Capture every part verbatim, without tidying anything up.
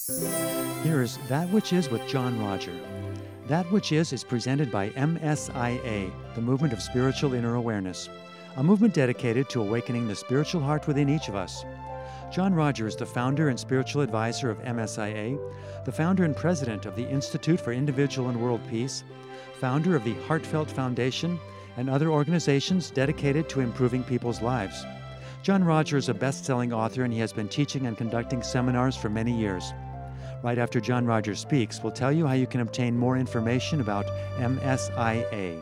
Here is That Which Is with John Roger. That Which Is is presented by M S I A, the Movement of Spiritual Inner Awareness, a movement dedicated to awakening the spiritual heart within each of us. John Roger is the founder and spiritual advisor of M S I A, the founder and president of the Institute for Individual and World Peace, founder of the Heartfelt Foundation, and other organizations dedicated to improving people's lives. John Roger is a best-selling author, and he has been teaching and conducting seminars for many years. Right after John Roger speaks, we'll tell you how you can obtain more information about M S I A.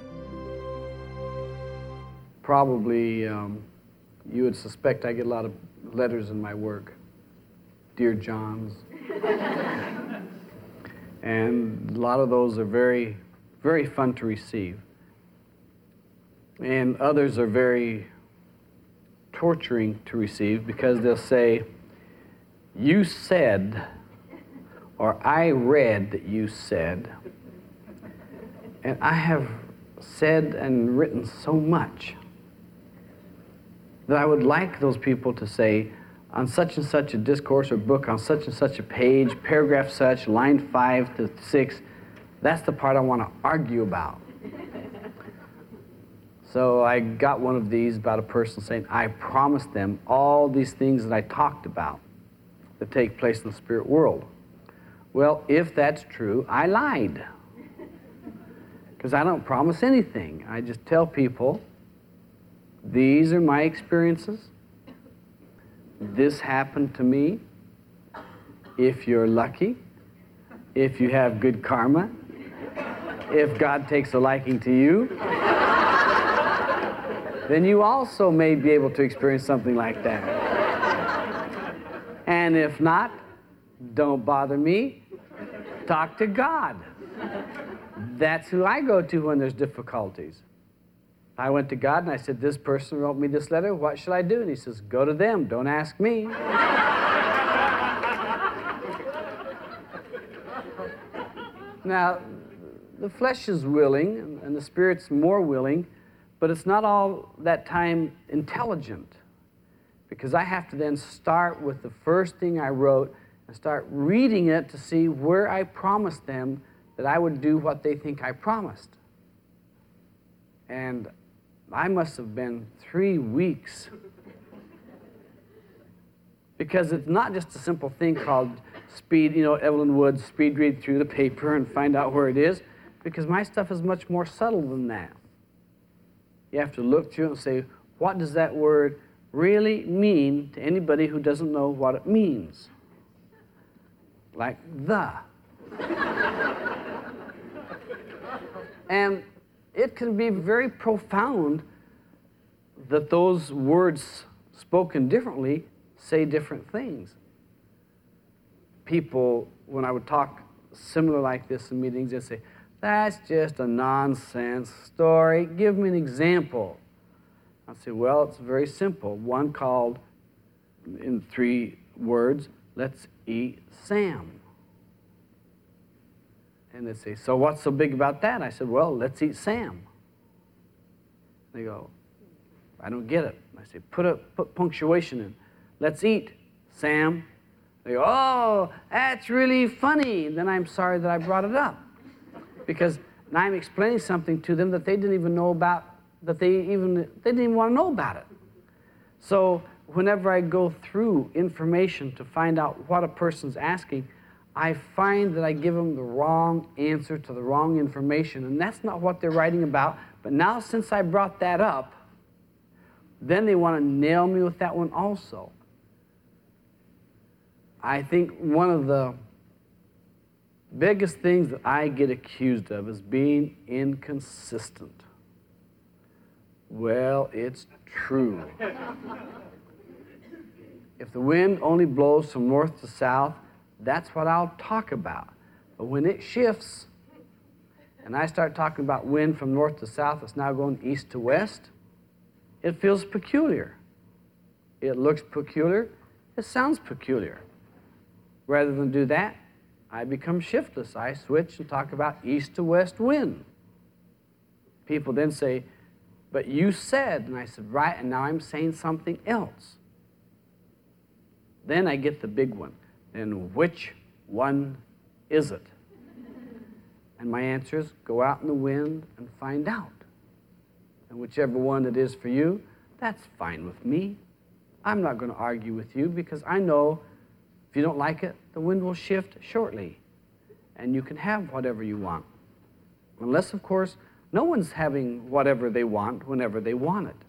Probably um, you would suspect I get a lot of letters in my work. Dear Johns. And a lot of those are very, very fun to receive. And others are very torturing to receive because they'll say, you said, or I read that you said, and I have said and written so much that I would like those people to say, on such and such a discourse or book, on such and such a page, paragraph such, line five to six, that's the part I want to argue about. So I got one of these about a person saying, I promised them all these things that I talked about that take place in the spirit world. Well, if that's true, I lied. Because I don't promise anything. I just tell people, these are my experiences. This happened to me. If you're lucky, if you have good karma, if God takes a liking to you, then you also may be able to experience something like that. And if not, don't bother me. Talk to God. That's who I go to when there's difficulties. I went to God and I said, this person wrote me this letter, what should I do? And he says, go to them, don't ask me. Now, the flesh is willing and the spirit's more willing, but it's not all that time intelligent, because I have to then start with the first thing I wrote and start reading it to see where I promised them that I would do what they think I promised. And I must have been three weeks. Because it's not just a simple thing called speed, you know, Evelyn Wood's speed read through the paper and find out where it is, because my stuff is much more subtle than that. You have to look through it and say, what does that word really mean to anybody who doesn't know what it means? Like the. And it can be very profound that those words spoken differently say different things. People, when I would talk similar like this in meetings, they'd say, that's just a nonsense story. Give me an example. I'd say, well, it's very simple. One called, in three words, let's eat Sam. And they'd say, so what's so big about that? I said, well, let's eat Sam. They go, I don't get it. I say, put a put punctuation in. Let's eat Sam. They go, oh, that's really funny. And then I'm sorry that I brought it up. Because now I'm explaining something to them that they didn't even know about, that they even, they didn't even want to know about it. So whenever I go through information to find out what a person's asking, I find that I give them the wrong answer to the wrong information, and that's not what they're writing about. But now since I brought that up, then they want to nail me with that one also. I think one of the biggest things that I get accused of is being inconsistent. Well, it's true. If the wind only blows from north to south, that's what I'll talk about. But when it shifts, and I start talking about wind from north to south, it's now going east to west, it feels peculiar. It looks peculiar. It sounds peculiar. Rather than do that, I become shiftless. I switch and talk about east to west wind. People then say, but you said, and I said, right, and now I'm saying something else. Then I get the big one. And which one is it? And my answer is, go out in the wind and find out. And whichever one it is for you, that's fine with me. I'm not going to argue with you because I know if you don't like it, the wind will shift shortly. And you can have whatever you want. Unless, of course, no one's having whatever they want whenever they want it.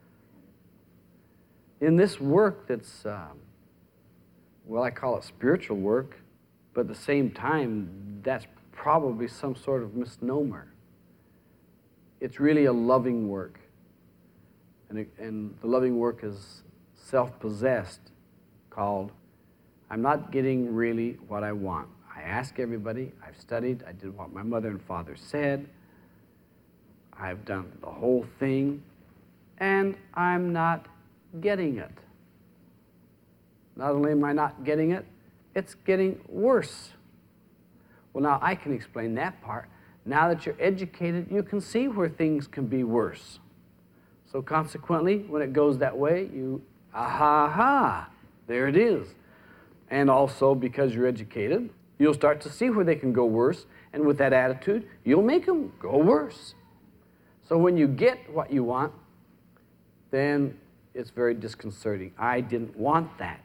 In this work that's, um, well, I call it spiritual work, but at the same time, that's probably some sort of misnomer. It's really a loving work. And, it, and the loving work is self-possessed, called, I'm not getting really what I want. I ask everybody, I've studied, I did what my mother and father said, I've done the whole thing, and I'm not getting it. Not only am I not getting it, it's getting worse. Well, now I can explain that part. Now that you're educated, you can see where things can be worse. So consequently, when it goes that way, you, aha, ha, there it is. And also, because you're educated, you'll start to see where they can go worse, and with that attitude, you'll make them go worse. So when you get what you want, then it's very disconcerting. I didn't want that.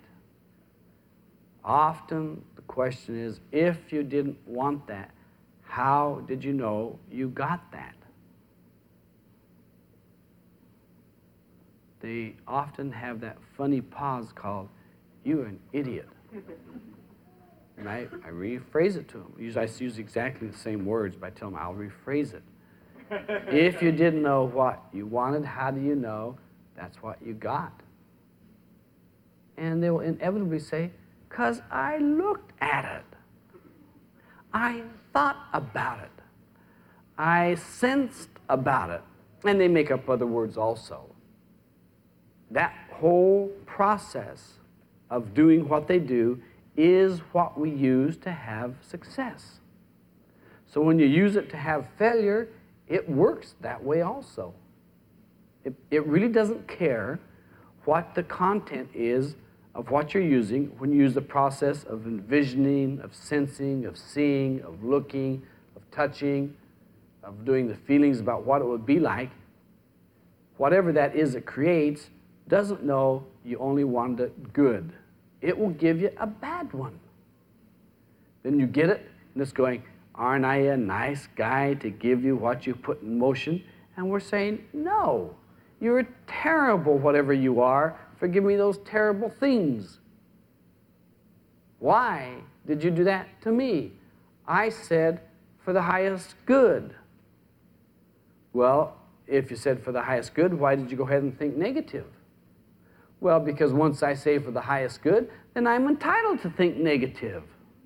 Often the question is, if you didn't want that, how did you know you got that? They often have that funny pause called, you're an idiot. And I, I rephrase it to them. Usually I use exactly the same words, but I tell them I'll rephrase it. If you didn't know what you wanted, how do you know that's what you got? And they will inevitably say, because I looked at it. I thought about it. I sensed about it. And they make up other words also. That whole process of doing what they do is what we use to have success. So when you use it to have failure, it works that way also. It, it really doesn't care what the content is of what you're using when you use the process of envisioning, of sensing, of seeing, of looking, of touching, of doing the feelings about what it would be like. Whatever that is it creates doesn't know you only wanted it good. It will give you a bad one. Then you get it, and it's going, aren't I a nice guy to give you what you put in motion? And we're saying, no, you're terrible, whatever you are, for giving me those terrible things. Why did you do that to me? I said, for the highest good. Well, if you said for the highest good, why did you go ahead and think negative? Well, because once I say for the highest good, then I'm entitled to think negative.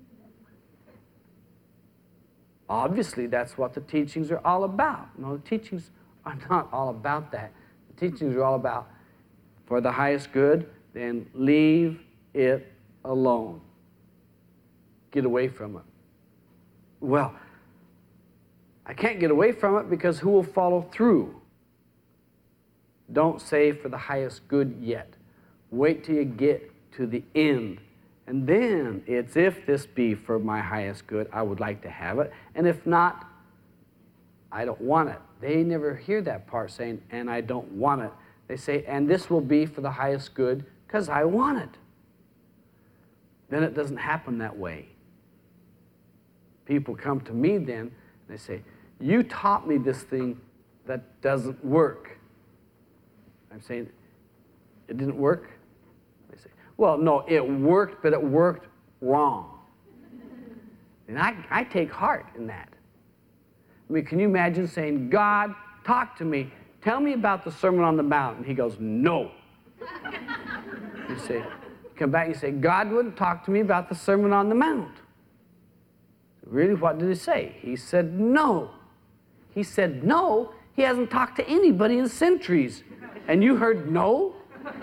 Obviously, that's what the teachings are all about. No, the teachings are not all about that. The teachings are all about, for the highest good, then leave it alone. Get away from it. Well, I can't get away from it because who will follow through? Don't say for the highest good yet. Wait till you get to the end. And then it's, if this be for my highest good, I would like to have it. And if not, I don't want it. They never hear that part saying, and I don't want it. They say, and this will be for the highest good because I want it. Then it doesn't happen that way. People come to me then, and they say, you taught me this thing that doesn't work. I'm saying, it didn't work? They say, well, no, it worked, but it worked wrong. And I, I take heart in that. I mean, can you imagine saying, God, talk to me. Tell me about the Sermon on the Mount. And he goes, no. You say, come back and you say, God wouldn't talk to me about the Sermon on the Mount. Really, what did he say? He said, no. He said, no. He hasn't talked to anybody in centuries. And you heard no?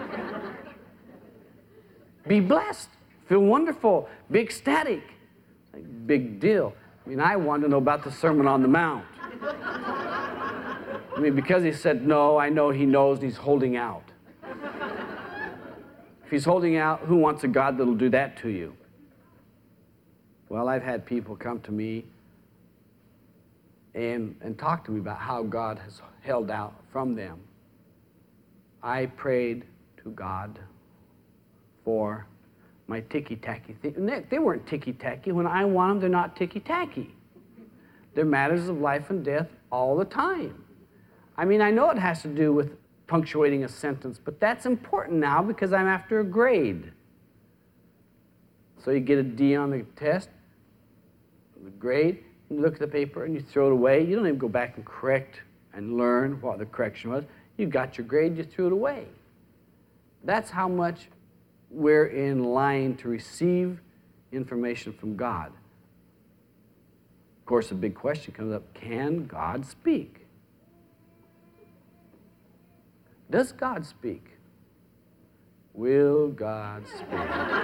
Be blessed. Feel wonderful. Be ecstatic. Like, big deal. I mean, I want to know about the Sermon on the Mount. I mean, because he said no, I know he knows and he's holding out. If he's holding out, who wants a God that'll do that to you? Well, I've had people come to me and, and talk to me about how God has held out from them. I prayed to God for my ticky-tacky thing. They, they weren't ticky-tacky. When I want them, they're not ticky-tacky. They're matters of life and death all the time. I mean, I know it has to do with punctuating a sentence, but that's important now because I'm after a grade. So you get a D on the test, the grade, you look at the paper and you throw it away. You don't even go back and correct and learn what the correction was. You got your grade, you threw it away. That's how much we're in line to receive information from God. Of course, a big question comes up, can God speak? Does God speak? Will God speak?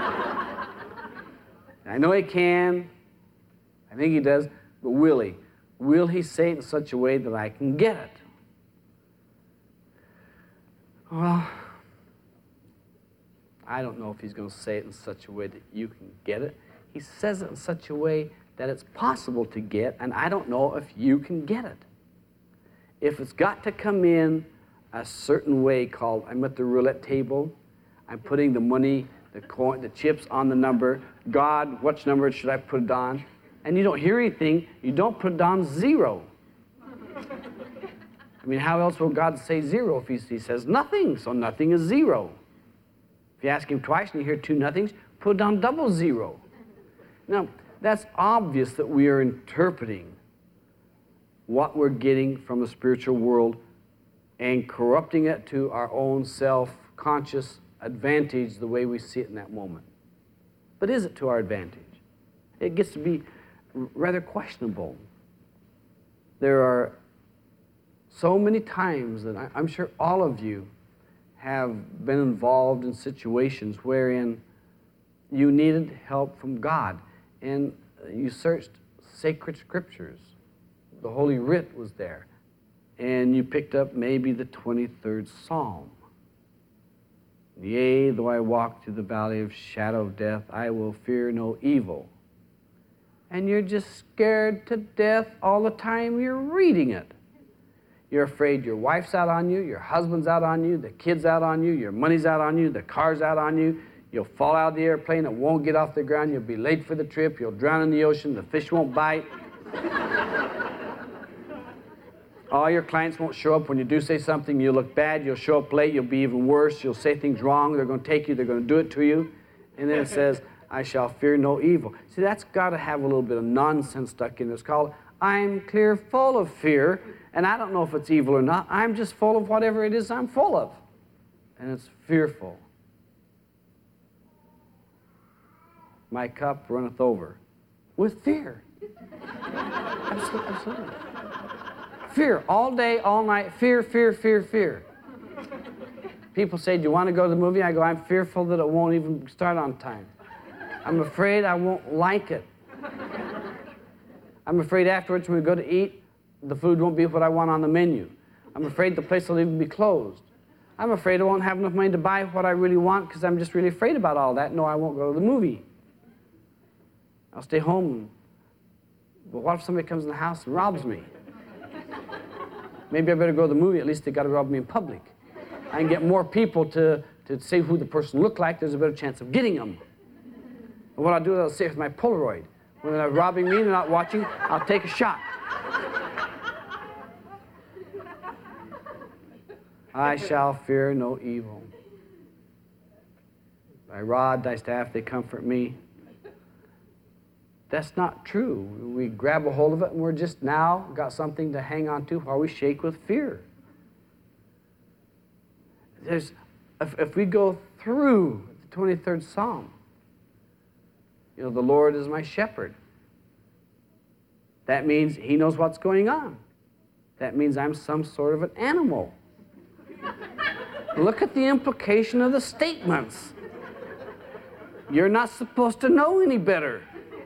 I know He can. I think He does. But will He? Will He say it in such a way that I can get it? Well, I don't know if He's going to say it in such a way that you can get it. He says it in such a way that it's possible to get, and I don't know if you can get it. If it's got to come in a certain way called, I'm at the roulette table, I'm putting the money, the coin, the chips on the number. God, which number should I put it on? And you don't hear anything, you don't put it on zero. I mean, how else will God say zero if he, he says nothing? So nothing is zero. If you ask Him twice and you hear two nothings, put it on double zero. Now, that's obvious that we are interpreting what we're getting from the spiritual world and corrupting it to our own self-conscious advantage the way we see it in that moment. But is it to our advantage? It gets to be rather questionable. There are so many times that I, I'm sure all of you have been involved in situations wherein you needed help from God, and you searched sacred scriptures. The Holy Writ was there, and you picked up maybe the twenty-third Psalm. Yea, though I walk through the valley of shadow of death, I will fear no evil. And you're just scared to death all the time you're reading it. You're afraid your wife's out on you, your husband's out on you, the kid's out on you, your money's out on you, the car's out on you. You'll fall out of the airplane, it won't get off the ground, you'll be late for the trip, you'll drown in the ocean, the fish won't bite. All your clients won't show up when you do say something, you'll look bad, you'll show up late, you'll be even worse, you'll say things wrong, they're going to take you, they're going to do it to you. And then it says, I shall fear no evil. See, that's got to have a little bit of nonsense stuck in it. It's called, I'm clear full of fear, and I don't know if it's evil or not. I'm just full of whatever it is I'm full of. And it's fearful. My cup runneth over with fear. Absolutely, absolutely. Fear, all day, all night, fear, fear, fear, fear. People say, do you want to go to the movie? I go, I'm fearful that it won't even start on time. I'm afraid I won't like it. I'm afraid afterwards when we go to eat, the food won't be what I want on the menu. I'm afraid the place will even be closed. I'm afraid I won't have enough money to buy what I really want because I'm just really afraid about all that. No, I won't go to the movie. I'll stay home. But what if somebody comes in the house and robs me? Maybe I better go to the movie. At least they got to rob me in public. I can get more people to, to say who the person looked like. There's a better chance of getting them. And what I'll do is I'll say with my Polaroid. When they're robbing me, they're not watching, I'll take a shot. I shall fear no evil. Thy rod, thy staff, they comfort me. That's not true. We grab a hold of it and we're just now got something to hang on to while we shake with fear. There's, if, if we go through the twenty-third Psalm, you know, the Lord is my shepherd. That means He knows what's going on. That means I'm some sort of an animal. Look at the implication of the statements. You're not supposed to know any better.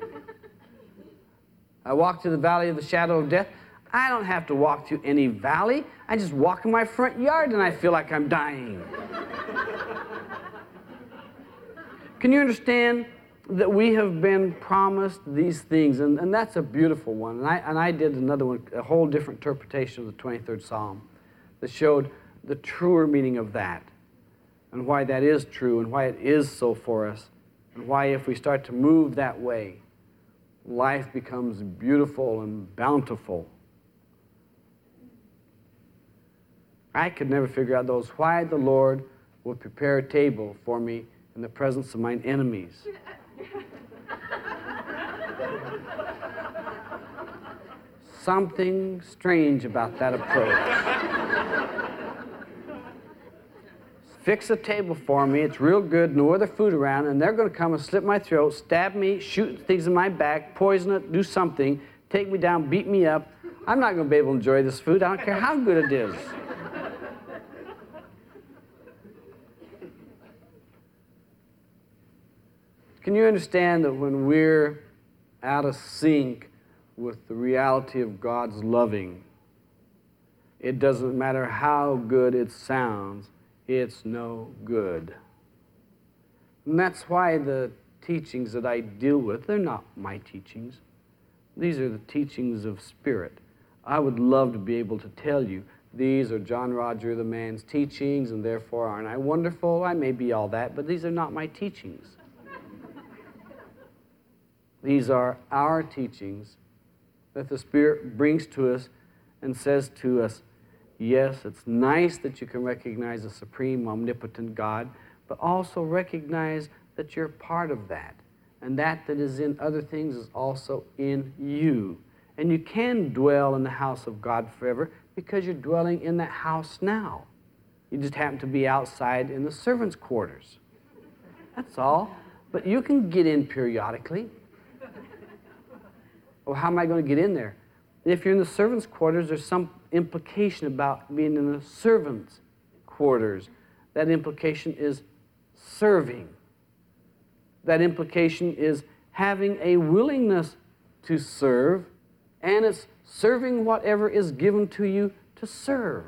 I walk through the valley of the shadow of death. I don't have to walk through any valley. I just walk in my front yard and I feel like I'm dying. Can you understand that we have been promised these things, and, and that's a beautiful one. And I, and I did another one, a whole different interpretation of the twenty-third Psalm that showed the truer meaning of that and why that is true and why it is so for us and why if we start to move that way, life becomes beautiful and bountiful. I could never figure out those, why the Lord would prepare a table for me in the presence of mine enemies. Something strange about that approach. Fix a table for me, it's real good, no other food around, and they're going to come and slit my throat, stab me, shoot things in my back, poison it, do something, take me down, beat me up. I'm not going to be able to enjoy this food. I don't care how good it is. Can you understand that when we're out of sync with the reality of God's loving, it doesn't matter how good it sounds, it's no good. And that's why the teachings that I deal with, they're not my teachings. These are the teachings of Spirit. I would love to be able to tell you, these are John Roger the man's teachings, and therefore aren't I wonderful? I may be all that, but these are not my teachings. These are our teachings that the Spirit brings to us and says to us, yes, it's nice that you can recognize a supreme, omnipotent God, but also recognize that you're part of that. And that that is in other things is also in you. And you can dwell in the house of God forever because you're dwelling in that house now. You just happen to be outside in the servants' quarters. That's all. But you can get in periodically. Well, how am I going to get in there? If you're in the servants' quarters, there's some implication about being in the servants' quarters. That implication is serving. That implication is having a willingness to serve, and it's serving whatever is given to you to serve.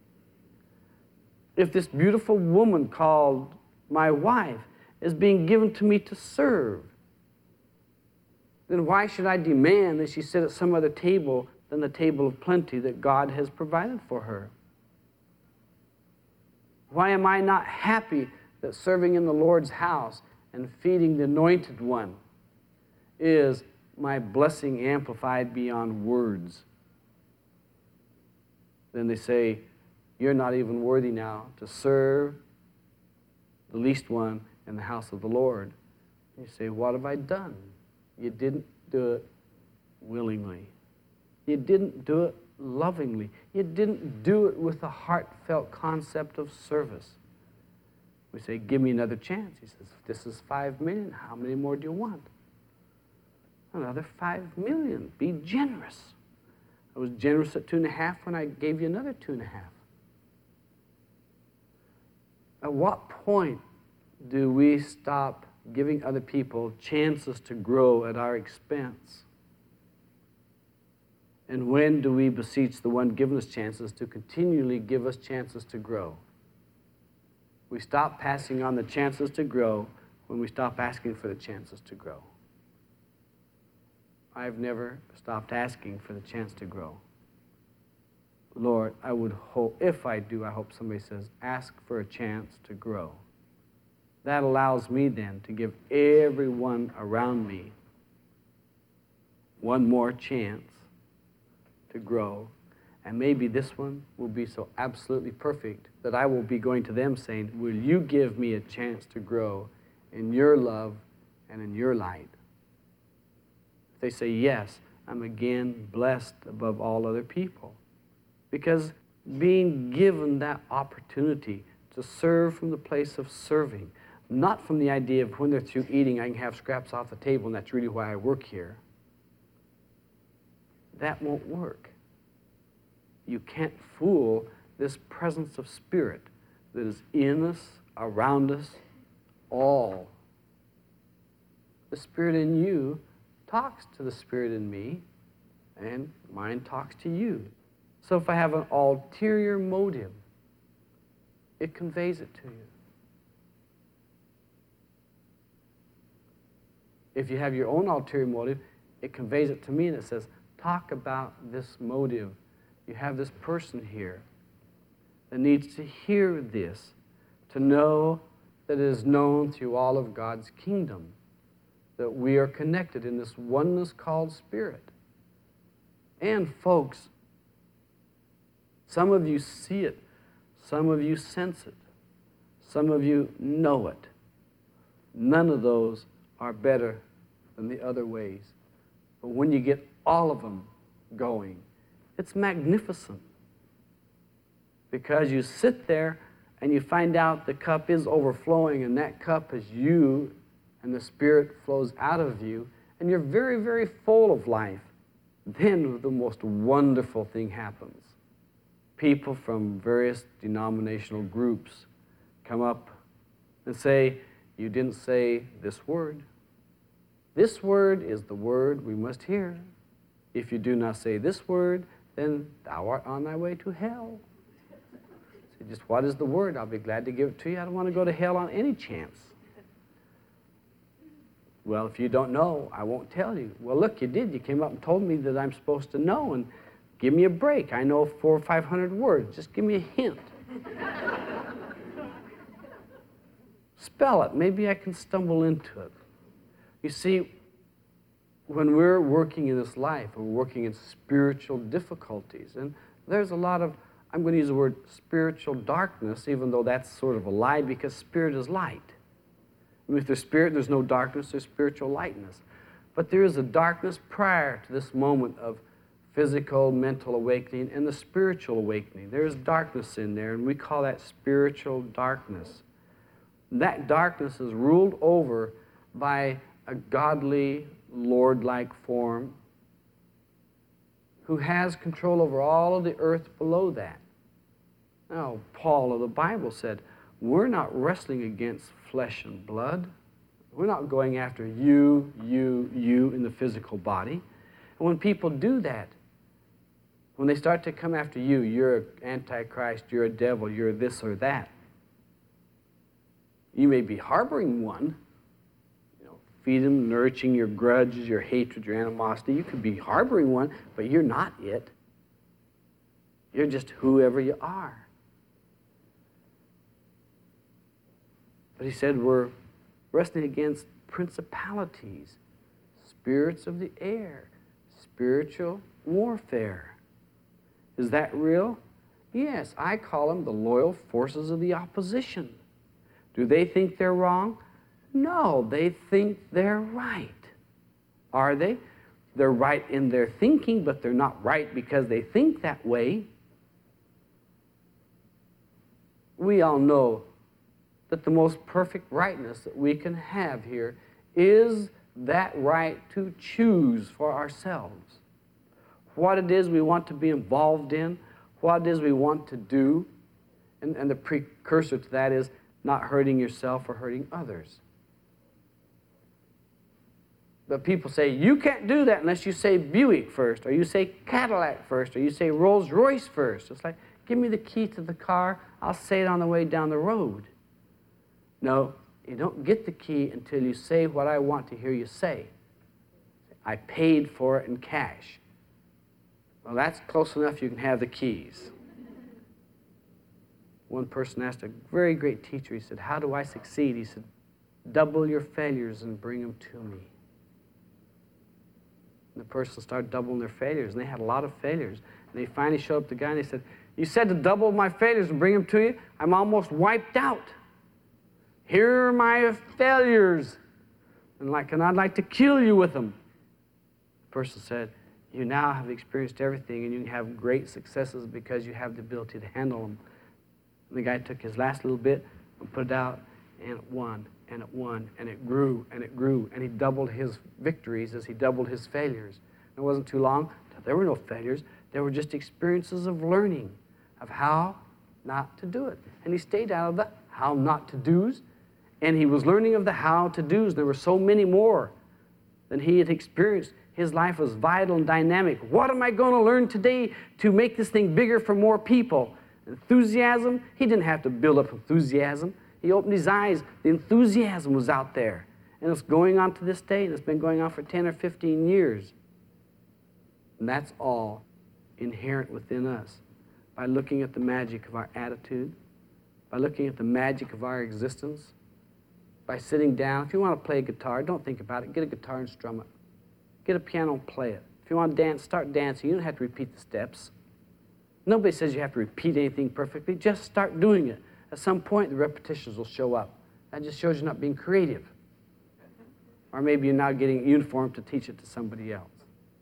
If this beautiful woman called my wife is being given to me to serve, then why should I demand that she sit at some other table than the table of plenty that God has provided for her? Why am I not happy that serving in the Lord's house and feeding the anointed one is my blessing amplified beyond words? Then they say, you're not even worthy now to serve the least one in the house of the Lord. You say, what have I done? You didn't do it willingly. You didn't do it lovingly. You didn't do it with a heartfelt concept of service. We say, give me another chance. He says, this is five million. How many more do you want? Another five million. Be generous. I was generous at two and a half when I gave you another two and a half. At what point do we stop giving other people chances to grow at our expense? And when do we beseech the one giving us chances to continually give us chances to grow? We stop passing on the chances to grow when we stop asking for the chances to grow. I've never stopped asking for the chance to grow. Lord, I would hope, if I do, I hope somebody says, ask for a chance to grow. That allows me then to give everyone around me one more chance to grow. And maybe this one will be so absolutely perfect that I will be going to them saying, will you give me a chance to grow in your love and in your light? If they say yes, I'm again blessed above all other people. Because being given that opportunity to serve from the place of serving, not from the idea of when they're through eating, I can have scraps off the table and that's really why I work here. That won't work. You can't fool this presence of Spirit that is in us, around us, all. The Spirit in you talks to the Spirit in me, and mine talks to you. So if I have an ulterior motive, it conveys it to you. If you have your own ulterior motive, it conveys it to me and it says, talk about this motive. You have this person here that needs to hear this, to know that it is known through all of God's kingdom, that we are connected in this oneness called Spirit. And folks, some of you see it, some of you sense it, some of you know it. None of those are better than the other ways. But when you get all of them going, it's magnificent. Because you sit there and you find out the cup is overflowing, and that cup is you, and the Spirit flows out of you, and you're very, very full of life. Then the most wonderful thing happens. People from various denominational groups come up and say, you didn't say this word. This word is the word we must hear. If you do not say this word, then thou art on thy way to hell. Say, just what is the word? I'll be glad to give it to you. I don't want to go to hell on any chance. Well, if you don't know, I won't tell you. Well, look, you did. You came up and told me that I'm supposed to know, and give me a break. I know four or five hundred words. Just give me a hint. Spell it. Maybe I can stumble into it. You see, when we're working in this life, we're working in spiritual difficulties, and there's a lot of, I'm going to use the word spiritual darkness, even though that's sort of a lie, because spirit is light. I mean, if there's spirit, there's no darkness, there's spiritual lightness. But there is a darkness prior to this moment of physical, mental awakening and the spiritual awakening. There's darkness in there, and we call that spiritual darkness. That darkness is ruled over by a godly, Lord-like form who has control over all of the earth below that. Now, Paul of the Bible said, we're not wrestling against flesh and blood. We're not going after you, you, you in the physical body. And when people do that, when they start to come after you, you're an antichrist, you're a devil, you're this or that. You may be harboring one, you know, feeding, nourishing your grudges, your hatred, your animosity. You could be harboring one, but you're not it. You're just whoever you are. But he said we're wrestling against principalities, spirits of the air, spiritual warfare. Is that real? Yes, I call them the loyal forces of the opposition. Do they think they're wrong? No, they think they're right. Are they? They're right in their thinking, but they're not right because they think that way. We all know that the most perfect rightness that we can have here is that right to choose for ourselves what it is we want to be involved in, what it is we want to do, and, and the precursor to that is not hurting yourself or hurting others. But people say, you can't do that unless you say Buick first, or you say Cadillac first, or you say Rolls Royce first. It's like, give me the key to the car, I'll say it on the way down the road. No, you don't get the key until you say what I want to hear you say. I paid for it in cash. Well, that's close enough you can have the keys. One person asked a very great teacher, he said, how do I succeed? He said, double your failures and bring them to me. And the person started doubling their failures, and they had a lot of failures. And they finally showed up to the guy, and they said, you said to double my failures and bring them to you? I'm almost wiped out. Here are my failures, and, like, and I'd like to kill you with them. The person said, you now have experienced everything, and you can have great successes because you have the ability to handle them. And the guy took his last little bit and put it out, and it won, and it won, and it grew, and it grew, and he doubled his victories as he doubled his failures. And it wasn't too long, there were no failures. There were just experiences of learning of how not to do it. And he stayed out of the how not to do's, and he was learning of the how to do's. There were so many more than he had experienced. His life was vital and dynamic. What am I going to learn today to make this thing bigger for more people? Enthusiasm, he didn't have to build up enthusiasm. He opened his eyes. The enthusiasm was out there. And it's going on to this day, and it's been going on for ten or fifteen years. And that's all inherent within us. By looking at the magic of our attitude, by looking at the magic of our existence, by sitting down. If you want to play guitar, don't think about it. Get a guitar and strum it. Get a piano and play it. If you want to dance, start dancing. You don't have to repeat the steps. Nobody says you have to repeat anything perfectly. Just start doing it. At some point, the repetitions will show up. That just shows you're not being creative. Or maybe you're now getting uniform to teach it to somebody else.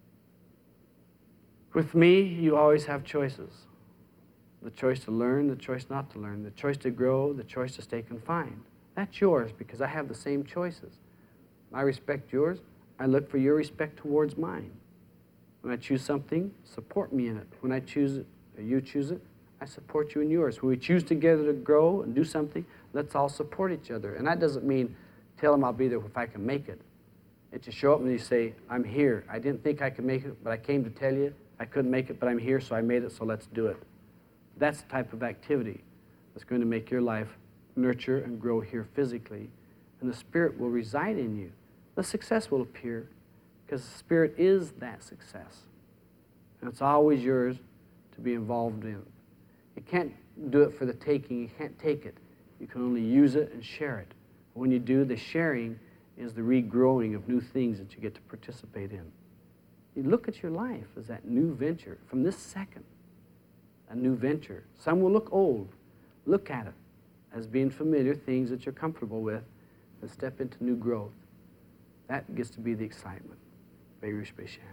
With me, you always have choices. The choice to learn, the choice not to learn, the choice to grow, the choice to stay confined. That's yours because I have the same choices. I respect yours. I look for your respect towards mine. When I choose something, support me in it. When I choose it, or you choose it, I support you in yours. When we choose together to grow and do something, let's all support each other. And that doesn't mean tell them I'll be there if I can make it. It's to show up and you say, I'm here. I didn't think I could make it, but I came to tell you I couldn't make it, but I'm here, so I made it, so let's do it. That's the type of activity that's going to make your life nurture and grow here physically, and the Spirit will reside in you. The success will appear because the Spirit is that success, and it's always yours to be involved in. You can't do it for the taking. You can't take it. You can only use it and share it. When you do, the sharing is the regrowing of new things that you get to participate in. You look at your life as that new venture from this second, a new venture. Some will look old. Look at it as being familiar, things that you're comfortable with, and step into new growth. That gets to be the excitement. Berush Beishan.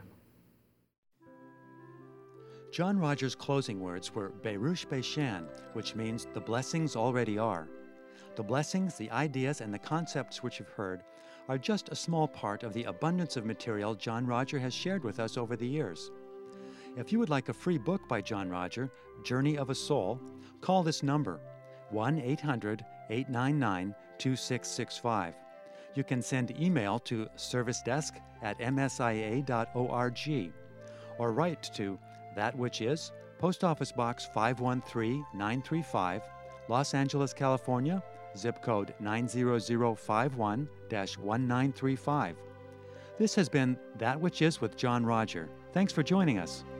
John Rogers' closing words were Berush Beishan, which means the blessings already are. The blessings, the ideas, and the concepts which you've heard are just a small part of the abundance of material John Roger has shared with us over the years. If you would like a free book by John Roger, Journey of a Soul, call this number, one eight hundred, eight nine nine, two six six five. You can send email to servicedesk at m s i a dot org or write to That Which Is, Post Office Box five one three nine three five, Los Angeles, California, zip code nine zero zero five one dash one nine three five. This has been That Which Is with John Roger. Thanks for joining us.